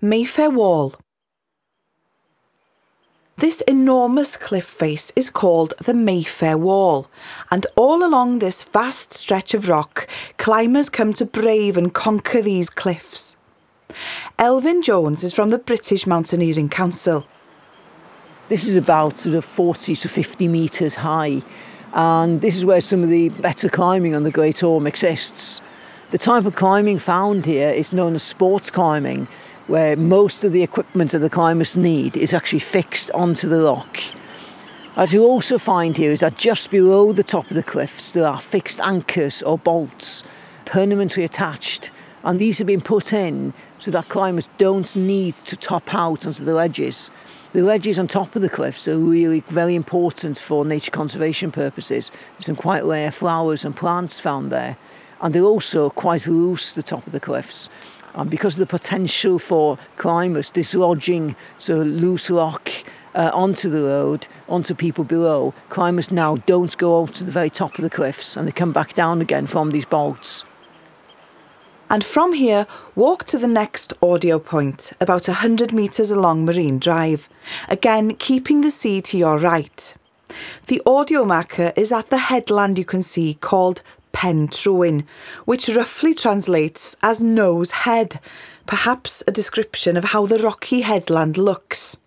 Mayfair Wall. This enormous cliff face is called the Mayfair Wall, and all along this vast stretch of rock, climbers come to brave and conquer these cliffs. Elvin Jones is from the British Mountaineering Council. This is about 40 to 50 metres high, and this is where some of the better climbing on the Great Orme exists. The type of climbing found here is known as sports climbing, where most of the equipment that the climbers need is actually fixed onto the rock. As you also find here is that just below the top of the cliffs there are fixed anchors or bolts permanently attached, and these have been put in so that climbers don't need to top out onto the ledges. The ledges on top of the cliffs are really very important for nature conservation purposes. There's some quite rare flowers and plants found there, and they're also quite loose, the top of the cliffs. And because of the potential for climbers dislodging loose rock onto the road, onto people below, climbers now don't go out to the very top of the cliffs and they come back down again from these bolts. And from here, walk to the next audio point, about 100 metres along Marine Drive, again keeping the sea to your right. The audio marker is at the headland you can see called Pen Trwyn, which roughly translates as nose head, perhaps a description of how the rocky headland looks.